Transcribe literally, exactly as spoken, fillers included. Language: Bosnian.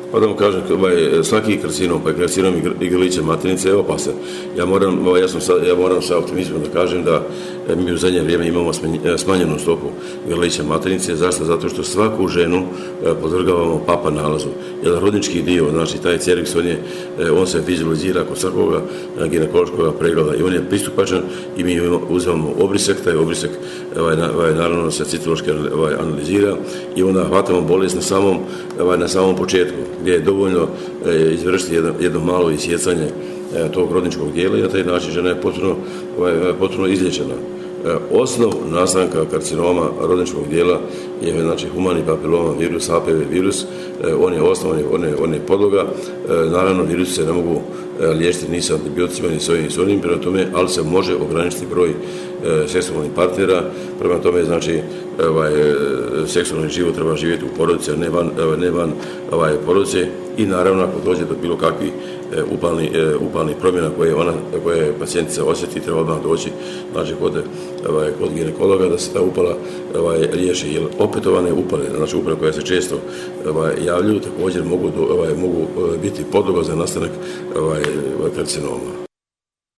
Pa da vam kažem, ovaj, svaki karcinom, pa i karcinom i grlića maternice je opasan. Ja moram, ovaj, ja sam sa, ja moram sa optimizmom da kažem da mi u zadnje vrijeme imamo smanjenu stopu grlića maternice. Zašto? Zato što svaku ženu podvrgavamo papa nalazu. Jedan rodnički dio, znači taj cerviks, on, je, on se vizualizira kod svakoga ginekološkog pregleda i on je pristupačan i mi uzimamo obrisek, taj obrisek ovaj, ovaj, naravno se citološki ovaj, analizira i onda hvatamo bolest na samom, ovaj, na samom početku, gdje je dovoljno e, izvršiti jedno, jedno malo isjecanje e, tog rodničkog dijela i na taj način žena je potpuno, ovaj, potpuno izliječena. E, osnov nastanka karcinoma rodničkog dijela je znači humani papiloma virus, H P V virus, e, on je osnov, on je, on je, on je podloga. E, naravno, virusi se ne mogu e, liječiti ni sa antibioticima, ni s ovim, ni s onim, prema tome, ali se može ograničiti broj e, seksualnih partnera, prema tome, znači, ovaj, seksualni život treba živjeti u porodici, a ne van, ne van ovaj, porodice i naravno ako dođe do bilo kakvih e, upalnih e, upalni promjena koje ona, koje pacijentica osjeti, treba odmah doći znači, kod, ovaj, kod ginekologa da se ta upala ovaj, riješi, jer opetovane upale, znači upale koje se često ovaj, javljaju, također mogu, do, ovaj, mogu biti podloga za nastanak ovaj, karcinoma.